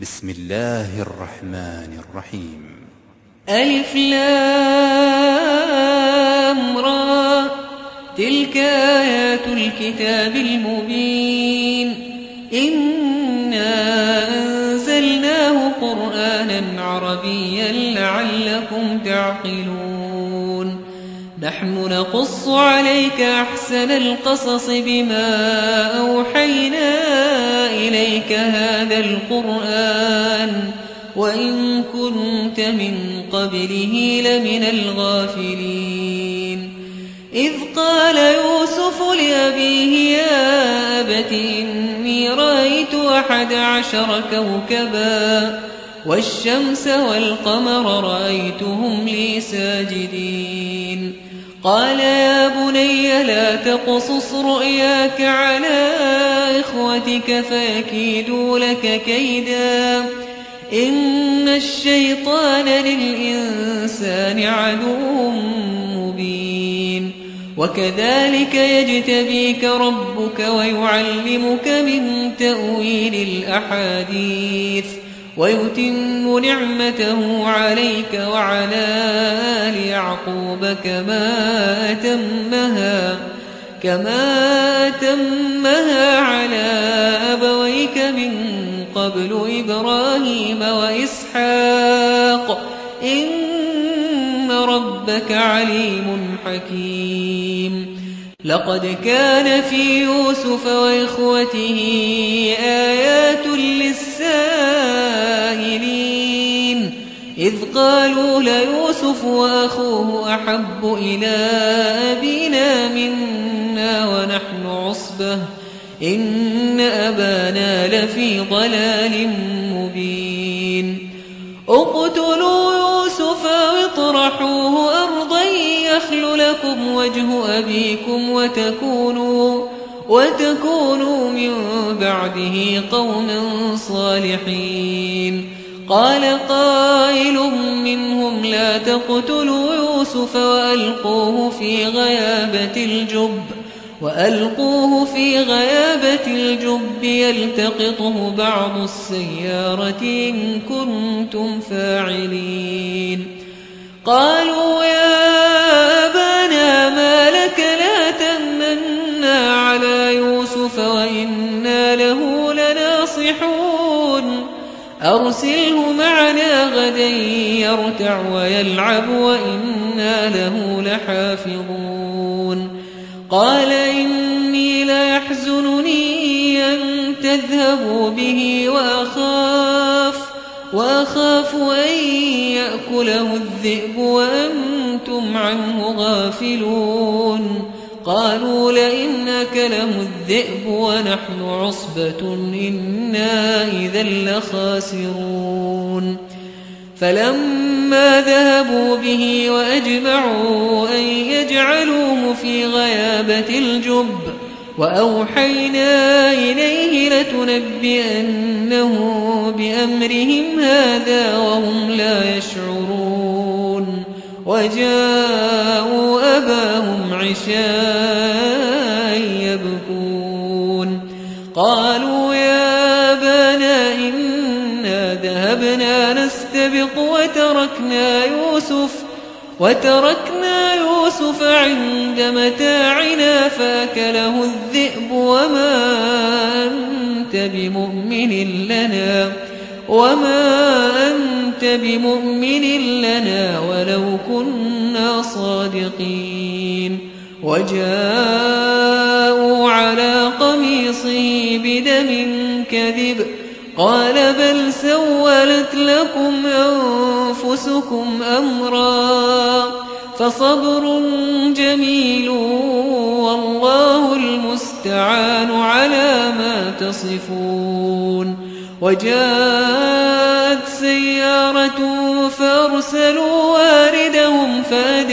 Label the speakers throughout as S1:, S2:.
S1: بسم الله الرحمن الرحيم.
S2: ألف لام را، تلك آيات الكتاب المبين. إنا أنزلناه قرآنا عربيا لعلكم تعقلون. نحن نقص عليك أحسن القصص بما أوحينا إليك هذا القرآن وإن كنت من قبله لمن الغافلين. إذ قال يوسف لأبيه يا أبت إني رأيت 11 كوكبا والشمس والقمر رأيتهم لي ساجدين. قال يا بني لا تقصص رؤياك على إخوتك فيكيدوا لك كيدا إن الشيطان للإنسان عدو مبين. وكذلك يجتبيك ربك ويعلمك من تأويل الأحاديث ويتم نعمته عليك وعلى آل يعقوب كما أتمها على أبويك من قبل إبراهيم وإسحاق إن ربك عليم حكيم. لقد كان في يوسف وإخوته آيات للسائلين إذ قالوا ليوسف وأخوه أحب إلى أبينا منا ونحن عصبة إن أبانا لفي ضلال مبين. اقتلوا يوسف واطرحوه أرضا يخل لكم وجه أبيكم وتكونوا من بعده قوما صالحين. قال قائل منهم لا تقتلوا يوسف وألقوه في غيابة الجب يلتقطه بعض السيارة إن كنتم فاعلين. قالوا يا أبانا ما لك لا تمنا على يوسف وإنا له لناصحون أرسله معنا غدا يرتع ويلعب وإنا له لحافظون. قال إني ليحزنني أن تذهبوا به وأخاف أن يأكله الذئب وأنتم عنه غافلون. قالوا لئن أكله الذئب ونحن عصبة إنا إذا لخاسرون. فلما ذهبوا به وأجمعوا أن يجعلوه في غيابة الجب وأوحينا إليه لتنبئنه بأمرهم هذا وهم لا يشعرون. وجاءوا أباهم عشاء يبكون. قالوا يا أبانا إنا ذهبنا نستبق وتركنا يوسف عند متاعنا فأكله الذئب وما أنت بمؤمن لنا ولو كنا صادقين. وجاءوا على قميصه بدم كذب قال بل سولت لكم أنفسكم أمرا فصبر جميل والله المستعان على ما تصفون. وجاءت سيارة فأرسلوا واردهم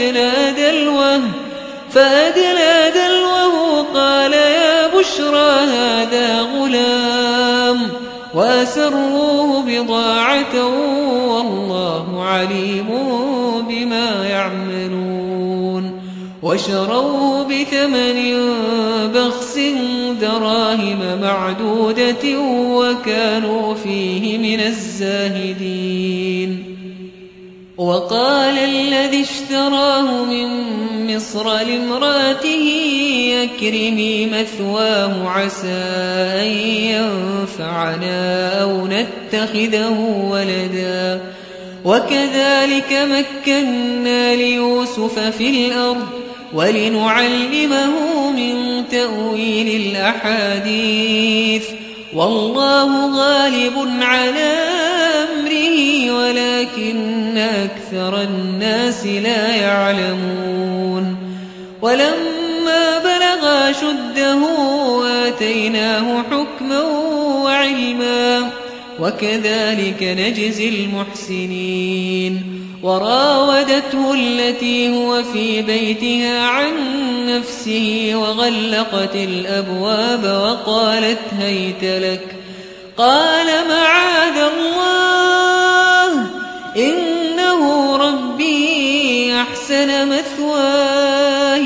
S2: فأدلى دلوه قال يا بشرى هذا غلام وأسروه بضاعة والله عليم بما يعملون. وشروه بثمن بخس دراهم معدودة وكانوا فيه من الزاهدين. وقال الذي اشتراه من مصر لامرأته أكرمي مثواه عسى أن ينفعنا أو نتخذه ولدا وكذلك مكنا ليوسف في الأرض ولنعلمه من تأويل الأحاديث والله غالب على أمره ولكن أكثر الناس لا يعلمون. ولما بلغ أشده آتيناه حكما وعلما وكذلك نجزي المحسنين. وراودته التي هو في بيتها عن نفسه وغلقت الأبواب وقالت هيت لك قال معاذ الله إنه ربي أحسن مثواي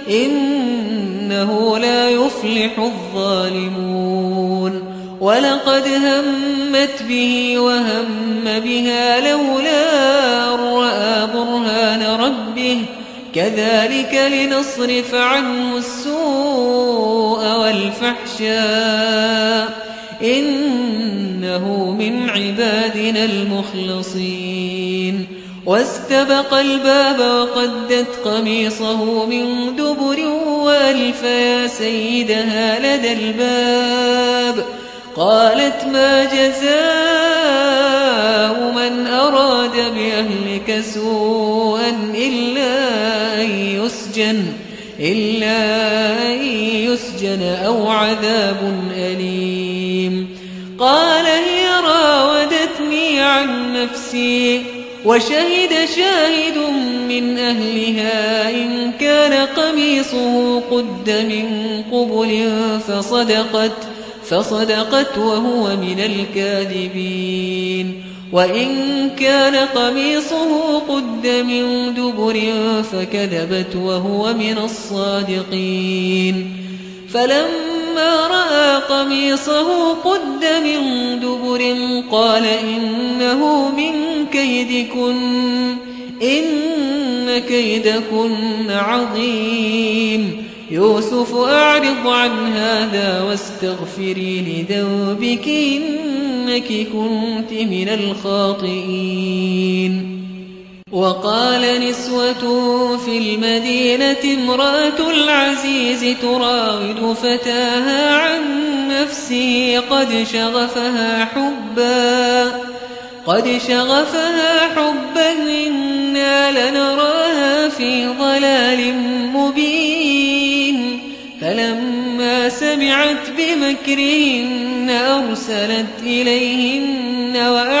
S2: إنه لا يفلح الظالمون. ولقد همت به وهم بها لولا أن رأى برهان ربه كذلك لنصرف عنه السوء والفحشاء إنه من عبادنا المخلصين. واستبق الباب وقدت قميصه من دبر وألف يا سيدها لدى الباب قالت ما جزاء من أراد بأهلك سوءا إلا أن يسجن أو عذاب أليم. قال هي راودتني عن نفسي وشهد شاهد من أهلها إن كان قميصه قد من قبل فصدقت وهو من الكاذبين وإن كان قميصه قد من دبر فكذبت وهو من الصادقين. فلما رأى قميصه قد من دبر قال إنه من كيدكن إن كيدكن عظيم. يوسف أعرض عن هذا واستغفري لذنبك إنك كنت من الخاطئين. وقال نسوة في المدينة امرأة العزيز تراود فتاها عن نفسه قد شغفها حبا إنا لنراها في ضلال مبين. فلما سمعت بمكرهن أرسلت إليهن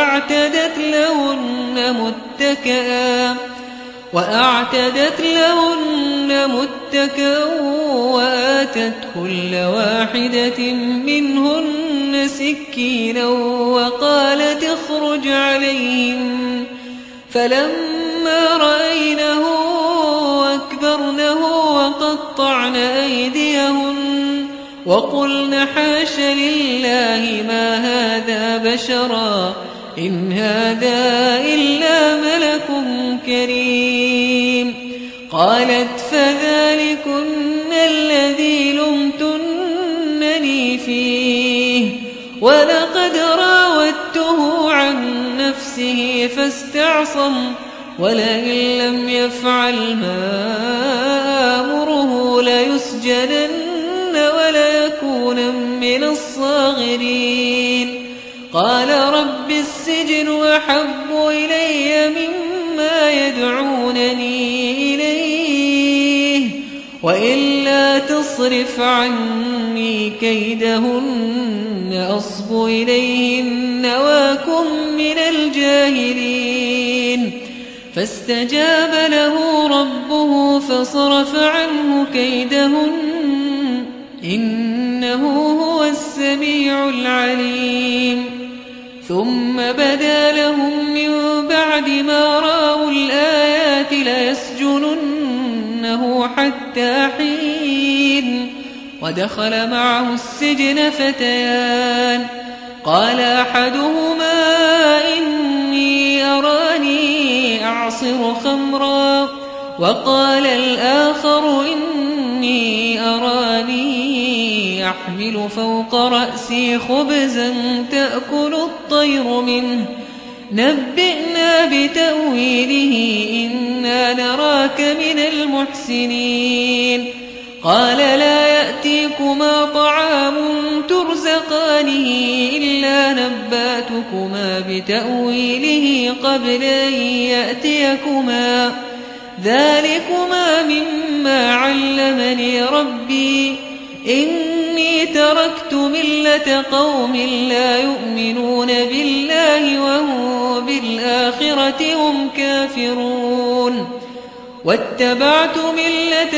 S2: وأعتدت لهن متكأ وآتت كل واحدة منهن سكينا وقالت اخرج عليهم. فلما رأينه أكبرنه وقطعن أيديهن وقلن حاش لله ما هذا بشرا إن هذا إلا ملك كريم. قالت فذلكن الذي لمتنني فيه ولقد راودته عن نفسه فاستعصم ولئن لم يفعل ما آمره ليسجنن وليكون من الصاغرين. قال رب السجن أحب إلي مما يدعونني إليه وإلا تصرف عني كيدهن أصب إليهن وأكن من الجاهلين. فاستجاب له ربه فصرف عنه كيدهن إنه هو السميع العليم. ثم بدا لهم من بعد ما رأوا الآيات ليسجننه تركونه حتى حين. ودخل معه السجن فتيان، قال أحدهما إني أراني أعصر خمرا، وقال الآخر إني أراني أحمل فوق رأسي خبزا تأكل الطير منه، نبئنا بتأويله إنا نراك من المحسنين. قال لا يأتيكما طعام ترزقانه إلا نبأتكما بتأويله قبل أن يأتيكما، ذلكما مما علمني ربي، إني تركت ملة قوم لا يؤمنون بالله وهم بالآخرة هم كافرون، واتبعت ملة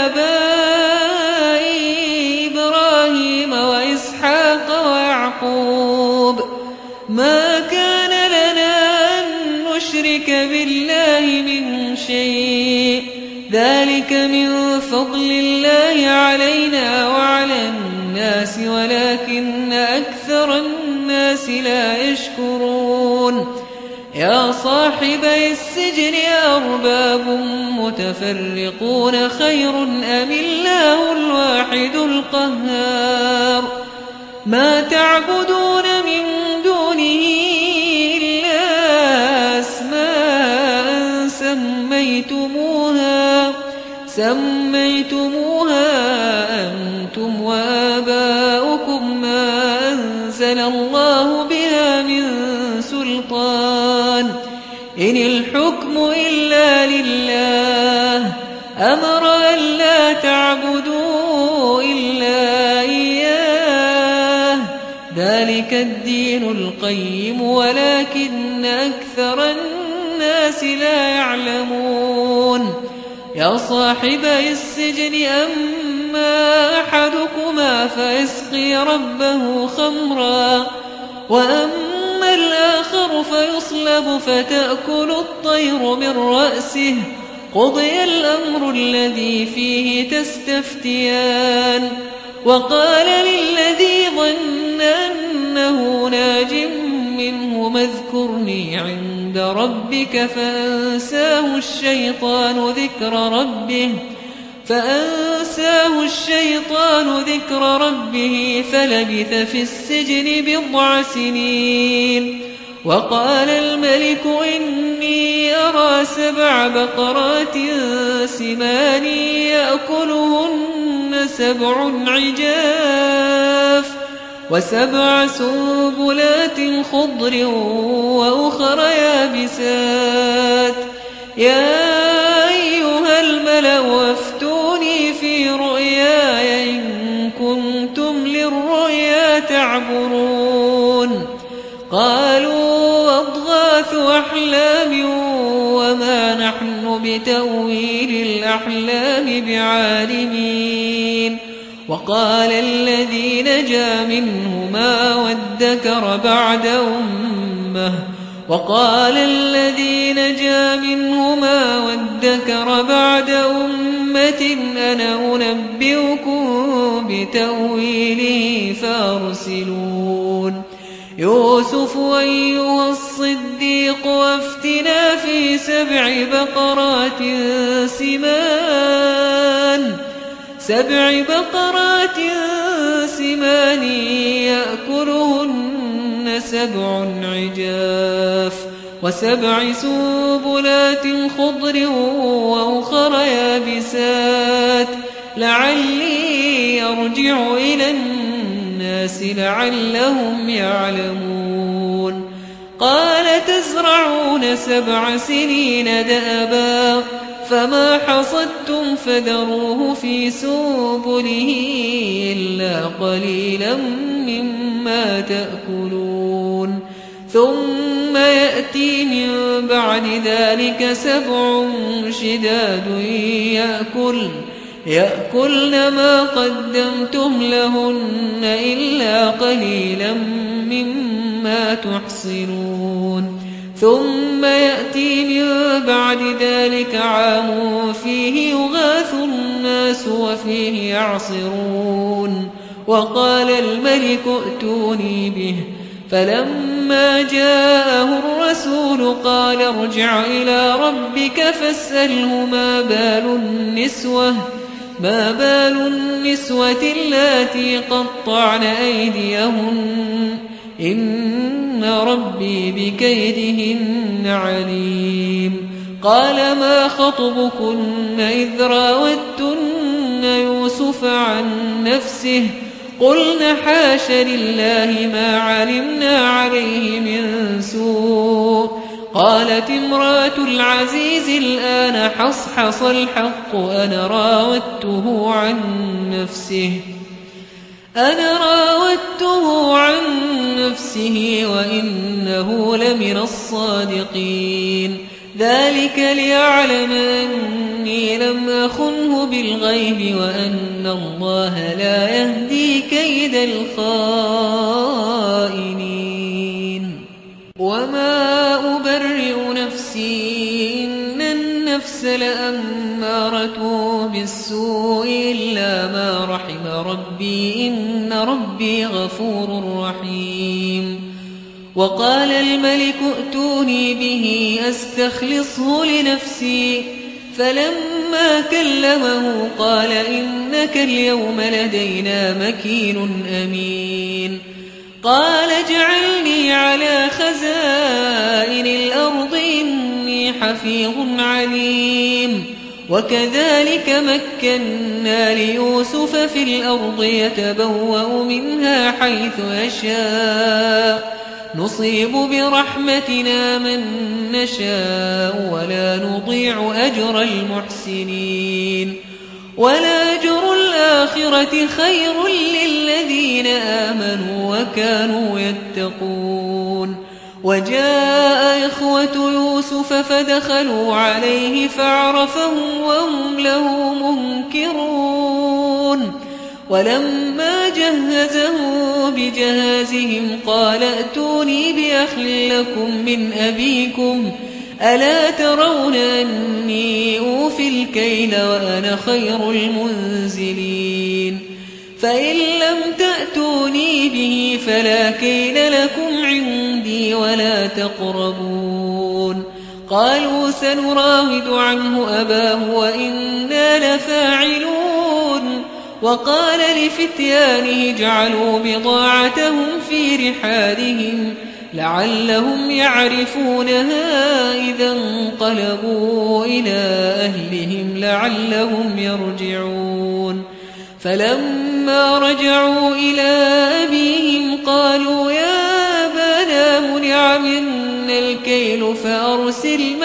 S2: آبائي إبراهيم وإسحاق ويعقوب، ما كان لنا أن نشرك بالله من شيء، ذلك من فضل الله علينا وعلى الناس ولكن أكثر الناس لا يشكرون. يا صاحبي السجن أرباب متفرقون خير أم الله الواحد القهار، ما تعبدون من دونه إلا أسماء سميتموها أنتم وآباؤكم ما أنزل الله بها من سلطان، إن الحكم إلا لله، أمر أن لا تعبدوا إلا إياه، ذلك الدين القيم ولكن أكثر الناس لا يعلمون. يا صاحبي السجن أما أحدكما فيسقي ربه خمرا، وأما الآخر فيصلب فتأكل الطير من رأسه، قضي الأمر الذي فيه تستفتيان. وقال للذي ظن أنه ناج منه اذكرني عند ربك فأنساه الشيطان ذكر ربه فلبث في السجن 9 سنين. وقال الملك إني أرى 7 بقرات سمان يأكلهن 7 عجاف و7 سنبلات خضر وأخر يابسات، يا أيها الملأ أفتوني في رؤياي إن كنتم للرؤيا تعبرون. قالوا أضغاث أحلام وما نحن بتأويل الأحلام بعالمين. وقال الذي نجا منهما وادكر بعد أمة أنا أنبئكم بتأويله فأرسلون. يوسف أيها الصديق أفتنا في 7 بقرات سمان يأكلهن 7 عجاف و7 سنبلات خضر وأخر يابسات لعلي أرجع إلى الناس لعلهم يعلمون. قال تزرعون 7 سنين دأبا فما حصدتم فذروه في سنبله إلا قليلا مما تأكلون. ثم يأتي من بعد ذلك 7 شداد يأكلن ما قدمتم لهن إلا قليلا مما تحصنون ثم يأتي من بعد ذلك عام فيه يغاث الناس وفيه يعصرون وقال الملك ائتوني به فلما جاءه الرسول قال ارجع إلى ربك فاسأله ما بال النسوة اللاتي قطعن أيديهن إن ربي بكيدهن عليم قال ما خطبكن إذ راوتن يوسف عن نفسه قلن حاش لله ما علمنا عليه من سوء قالت امرأة العزيز الآن حصحص الحق أنا راودته عن نفسه وإنه لمن الصادقين ذلك ليعلم أني لم أخنه بالغيب وأن الله لا يهدي كيد الخائنين وما أبرئ نفسي إن النفس لأمارة بالسوء إلا ما رحم ربي إن ربي غفور رحيم وقال الملك ائتوني به أستخلصه لنفسي فلما كلمه قال إنك اليوم لدينا مكين أمين قال اجعلني على خزائن الأرض إني حفيظ عليم وكذلك مكنا ليوسف في الأرض يتبوأ منها حيث يشاء نصيب برحمتنا من نشاء ولا نضيع أجر المحسنين ولأجر الآخرة خير للذين آمنوا وكانوا يتقون وجاء إخوة يوسف فدخلوا عليه فعرفهم وهم له منكرون ولما جهزه بجهازهم قال ائتوني بأخ لكم من أبيكم ألا ترون أني أوفي الكيل وأنا خير المنزلين فإن لم تأتوني به فلا كيل لكم عندي ولا تقربون قالوا سنراود عنه أباه وإنا لفاعلون وقال لفتيانه اجعلوا بضاعتهم في رحالهم لعلهم يعرفونها إذا انقلبوا إلى أهلهم لعلهم يرجعون فلما رجعوا إلى أبيهم قالوا يا أبانا منع منا الكيل فأرسل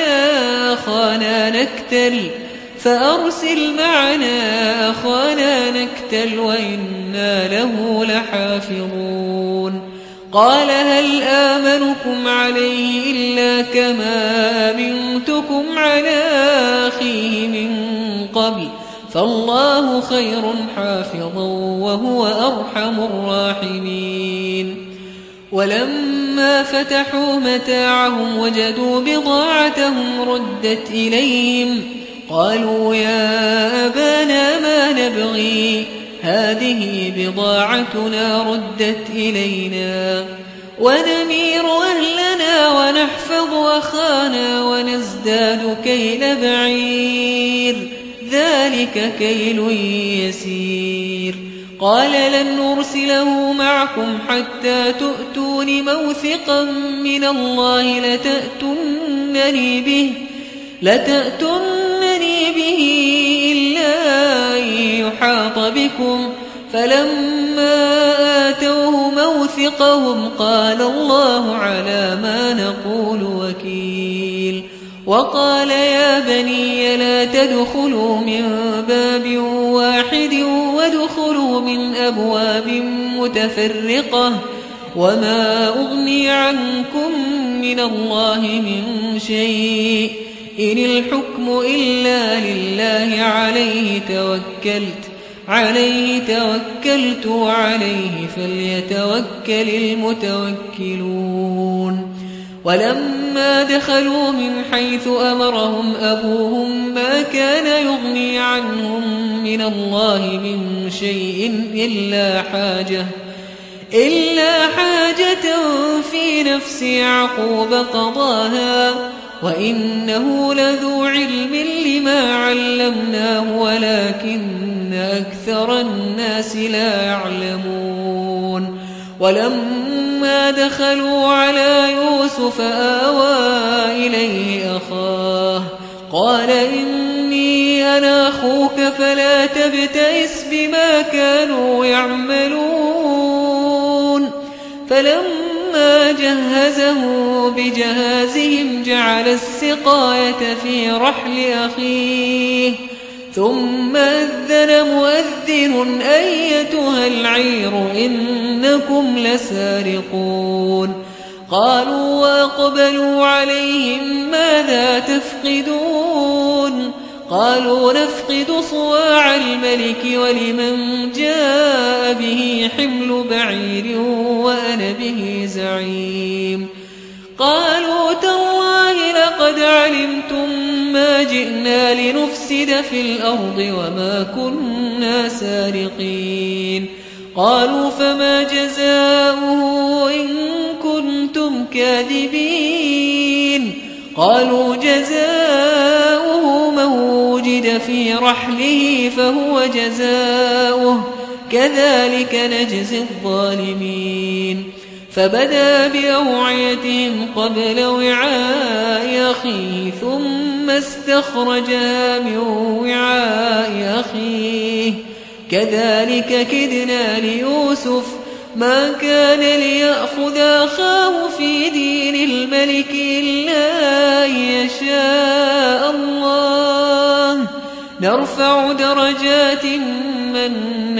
S2: معنا أخانا نكتل وإنا له لحافظون قال هل آمنكم عليه إلا كما أمنتكم على أخيه من قبل فالله خير حافظا وهو أرحم الراحمين ولما فتحوا متاعهم وجدوا بضاعتهم ردت إليهم قالوا يا أبانا ما نبغي هذه بضاعتنا ردت إلينا ونمير أهلنا ونحفظ أخانا ونزداد كيل بعير ذلك كيل يسير قال لن نرسله معكم حتى تؤتون موثقا من الله لتأتونني به إلا أن يحاط بكم فلما آتوه موثقهم قال الله على ما نقول وكيل وقال يا بني لا تدخلوا من باب واحد وادخلوا من أبواب متفرقة وما أغني عنكم من الله من شيء إن الحكم إلا لله عليه توكلت عليه توكلت وعليه فليتوكل المتوكلون ولما دخلوا من حيث أمرهم أبوهم ما كان يغني عنهم من الله من شيء إلا حاجة في نفس يعقوب قضاها وإنه لذو علم لما علمناه ولكن أكثر الناس لا يعلمون ولما دخلوا على يوسف آوى إليه أخاه قال إني أنا أخوك فلا تبتئس بما كانوا يعملون فلما جهزه بجهازهم جعل السقاية في رحل أخيه ثم أذن مؤذن أيتها العير إنكم لسارقون قالوا وأقبلوا عليهم ماذا تفقدون قالوا نفقد صواع الملك ولمن جاء به حمل بعير وأنا به زعيم قالوا تالله لقد علمتم ما جئنا لنفسد في الأرض وما كنا سارقين قالوا فما جزاؤه إن كنتم كاذبين قالوا جزاؤه من وجد في رحله فهو جزاؤه كذلك نجزي الظالمين فبدأ بأوعيتهم قبل وعاء أخيه ثم استخرجها من وعاء أخيه كذلك كدنا ليوسف ما كان ليأخذ أخاه في دين الملك إلا أن يشاء الله نرفع درجات من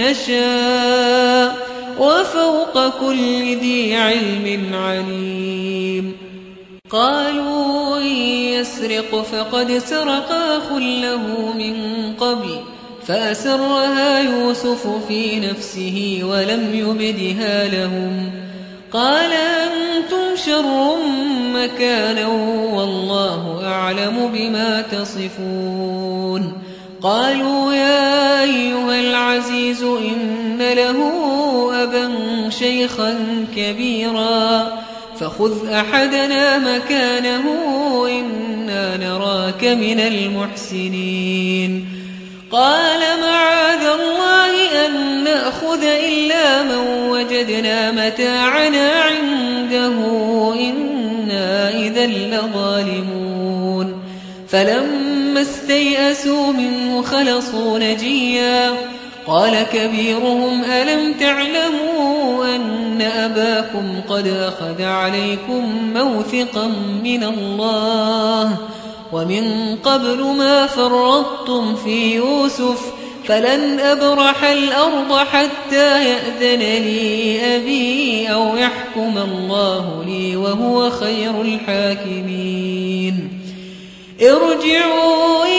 S2: نشاء وفوق كل ذي علم عليم قالوا إن يسرق فقد سرق أخ له من قبل فأسرها يوسف في نفسه ولم يبدها لهم قال أنتم شر مكانا والله أعلم بما تصفون قالوا يا أيها العزيز إن له أبا شيخا كبيرا فخذ أحدنا مكانه إنا نراك من المحسنين قال معاذ الله أن نأخذ إلا من وجدنا متاعنا عنده إنا إذا لظالمون فلما استيئسوا منه خلصوا نجيا قال كبيرهم ألم تعلموا أن أباكم قد أخذ عليكم موثقا من الله ومن قبل ما فرطتم في يوسف فلن أبرح الأرض حتى يأذن لي أبي أو يحكم الله لي وهو خير الحاكمين ارجعوا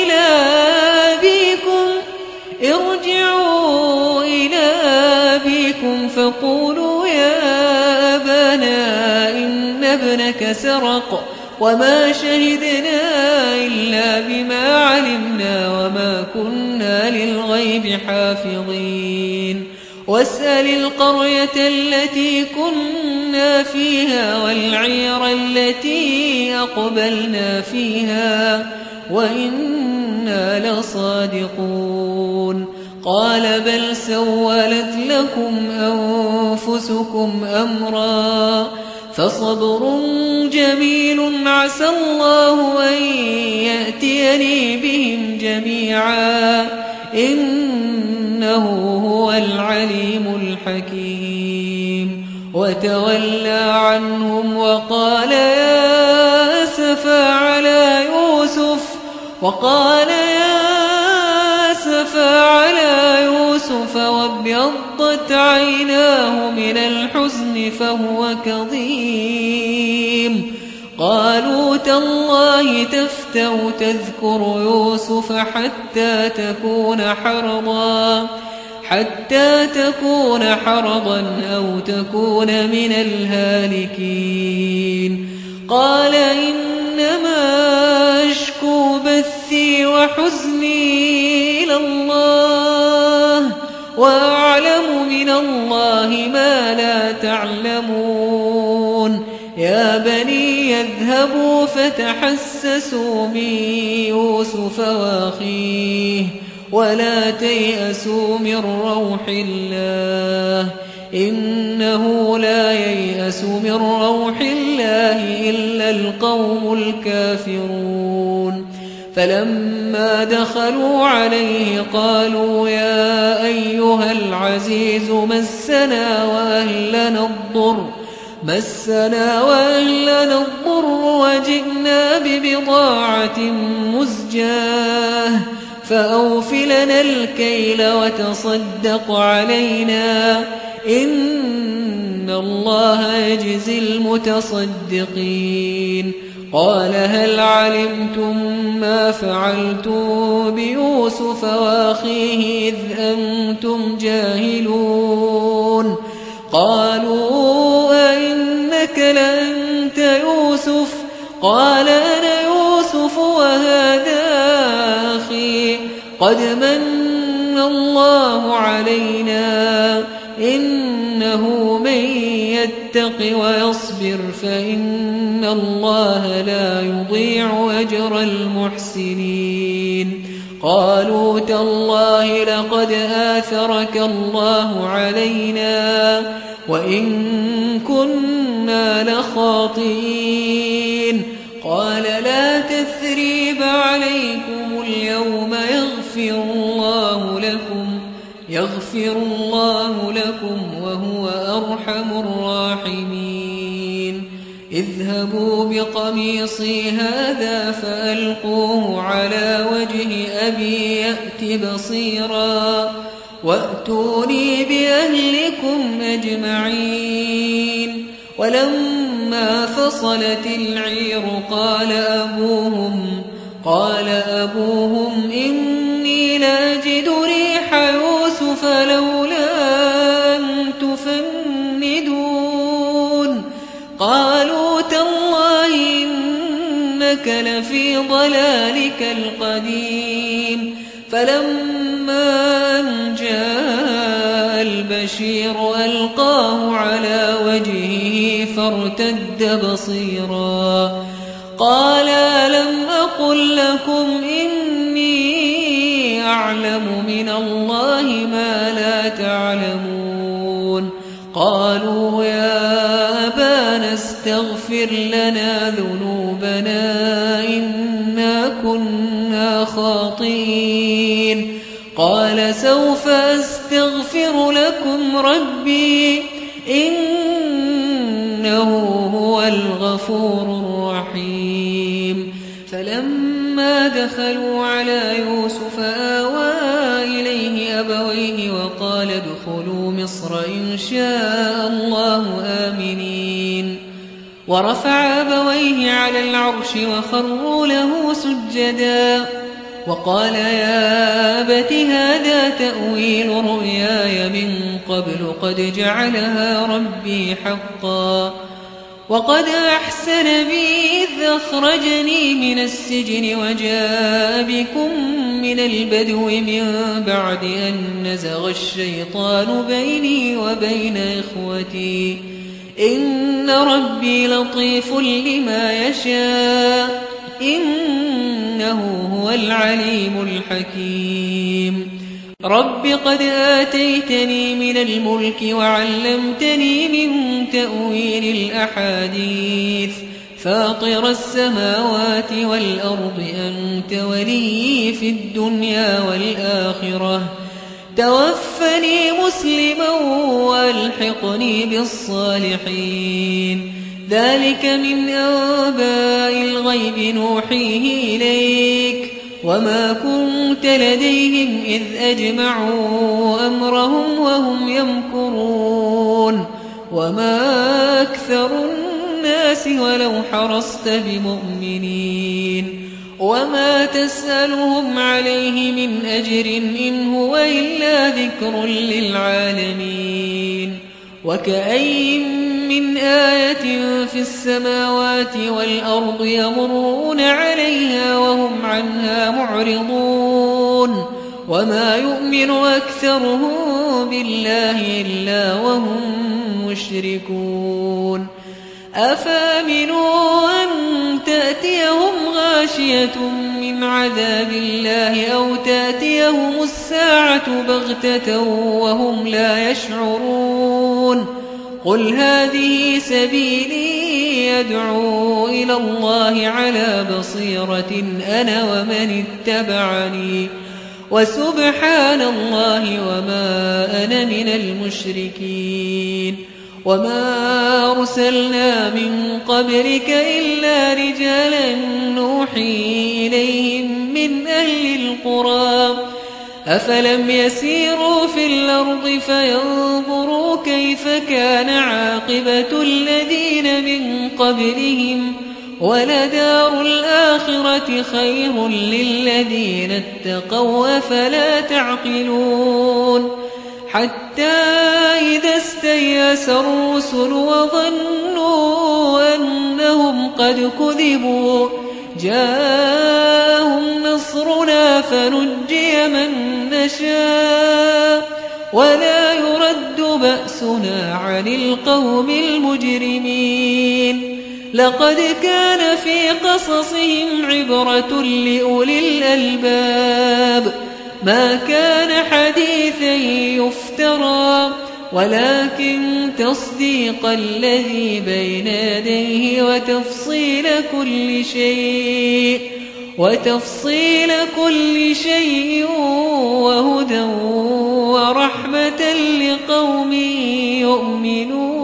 S2: إلى أبيكم فقولوا يا أبانا إن ابنك سرق وما شهدنا إلا بما علمنا وما كنا للغيب حافظين واسأل القرية التي كنا فيها والعير التي أقبلنا فيها وإنا لصادقون قال بل سولت لكم أنفسكم أمرا فصبر جميل عسى الله أن يأتيني بهم جميعا إنه هو العليم الحكيم وتولى عنهم وقال يا أسفا على يوسف وابيضت عيناه من الحزن فهو كظيم قالوا تالله تفتأ تذكر يوسف حتى حتى تكون حرضا أو تكون من الهالكين. قال إنما أشكو بثي وحزني إلى الله وأعلم من الله ما لا تعلمون. يا بني اذهبوا فتحسسوا من يوسف وأخيه ولا تيأسوا من روح الله إنه لا ييأس من روح الله إلا القوم الكافرون. فلما دخلوا عليه قالوا يا أيها العزيز مسنا وأهلنا الضر وجئنا ببضاعة مزجاة فأوف لنا الكيل وتصدق علينا إن الله يجزي المتصدقين. قال هل علمتم ما فعلتم بيوسف وأخيه إذ أنتم جاهلون؟ قالوا أئنك لأنت يوسف؟ قال أنا يوسف وهذا أخي قد من الله علينا إنه من يتق ويصبر فإن الله لا يضيع أجر المحسنين. قالوا تالله لقد آثرك الله علينا وإن كنا لخاطئين. قال لا تثريب عليكم اليوم يغفر الله لكم وهو أرحم الراحمين. اذهبوا بقميصي هذا فألقوه على وجه أبي يأت بصيرا وأتوني بأهلكم أجمعين. ولما فصلت العير قال أبوهم إني لأجد ريح يوسف لولا أن تفندون. قالوا تالله إنك لفي ضلالك القديم. فلما أن جاء البشير ألقاه على وجهه فارتد بصيرا قال ألم أقل لكم إني أعلم من الله ما لا تعلمون؟ قالوا يا أبانا استغفر لنا ذنوبنا إنا كنا خاطئين. قال سوف أستغفر لكم ربي إنه هو الغفور الرحيم. فلما دخلوا على يوسف آوى إليه أبويه وقال ادخلوا مصر إن شاء الله آمنين. ورفع أبويه على العرش وخروا له سجدا وقال يا أبت هذا تأويل رؤياي من قبل قد جعلها ربي حقا وقد أحسن بي إذ أخرجني من السجن وجاء بكم من البدو من بعد أن نزغ الشيطان بيني وبين إخوتي إن ربي لطيف لما يشاء إنه هو العليم الحكيم. رب قد آتيتني من الملك وعلمتني من تأويل الأحاديث فاطر السماوات والأرض أنت ولي في الدنيا والآخرة توفني مسلما والحقني بالصالحين. ذلك من أنباء الغيب نوحيه إليك وما كنت لديهم إذ أجمعوا أمرهم وهم يمكرون وما أكثر الناس الناس ولو حرصت بمؤمنين وما تسألهم عليه من أجر إن هو إلا ذكر للعالمين وكأين من آية في السماوات والأرض يمرون عليها وهم عنها معرضون وما يؤمن أكثرهم بالله إلا وهم مشركون أفامنوا أن تأتيهم غاشية من عذاب الله أو تأتيهم الساعة بغتة وهم لا يشعرون قل هذه سبيلي يدعو إلى الله على بصيرة أنا ومن اتبعني وسبحان الله وما أنا من المشركين وما أرسلنا من قبلك إلا رجالا نوحي إليهم من أهل القرى أفلم يسيروا في الأرض فينظروا كيف كان عاقبة الذين من قبلهم ولدار الآخرة خير للذين اتقوا أفلا تعقلون حتى إذا استيأس الرسل وظنوا أنهم قد كذبوا جاءهم نصرنا فنجي من نشاء ولا يرد بأسنا عن القوم المجرمين لقد كان في قصصهم عبرة لأولي الألباب ما كان حديثا يفترى ولكن تصديق الذي بين يديه وتفصيل كل شيء وهدى ورحمة لقوم يؤمنون